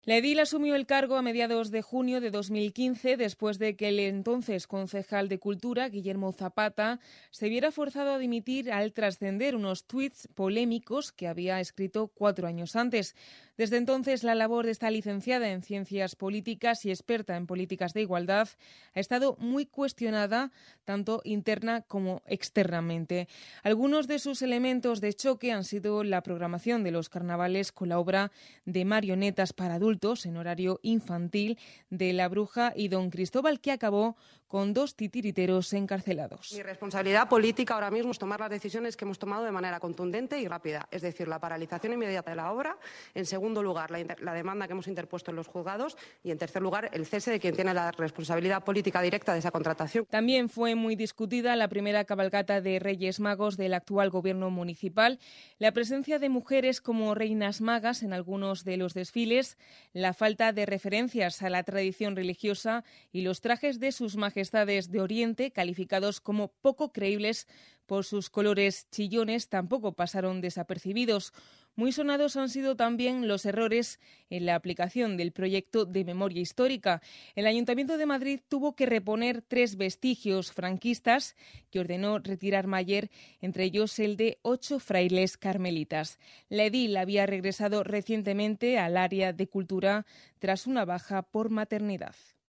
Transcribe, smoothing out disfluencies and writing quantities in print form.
La edil asumió el cargo a mediados de junio de 2015, después de que el entonces concejal de Cultura, Guillermo Zapata, se viera forzado a dimitir al trascender unos tuits polémicos que había escrito 4 años antes. Desde entonces, la labor de esta licenciada en Ciencias Políticas y experta en políticas de igualdad ha estado muy cuestionada, tanto interna como externamente. Algunos de sus elementos de choque han sido la programación de los carnavales con la obra de marionetas para adultos en horario infantil de La Bruja y Don Cristóbal, que acabó con 2 titiriteros encarcelados. Mi responsabilidad política ahora mismo es tomar las decisiones que hemos tomado de manera contundente y rápida, es decir, la paralización inmediata de la obra, en segundo lugar, la demanda que hemos interpuesto en los juzgados y, en tercer lugar, el cese de quien tiene la responsabilidad política directa de esa contratación. También fue muy discutida la primera cabalgata de Reyes Magos del actual gobierno municipal, la presencia de mujeres como reinas magas en algunos de los desfiles, la falta de referencias a la tradición religiosa y los trajes de sus majestades de Oriente, calificados como poco creíbles por sus colores chillones, tampoco pasaron desapercibidos. Muy sonados han sido también los errores en la aplicación del proyecto de memoria histórica. El Ayuntamiento de Madrid tuvo que reponer 3 vestigios franquistas que ordenó retirar Mayer, entre ellos el de 8 frailes carmelitas. La edil había regresado recientemente al área de cultura tras una baja por maternidad.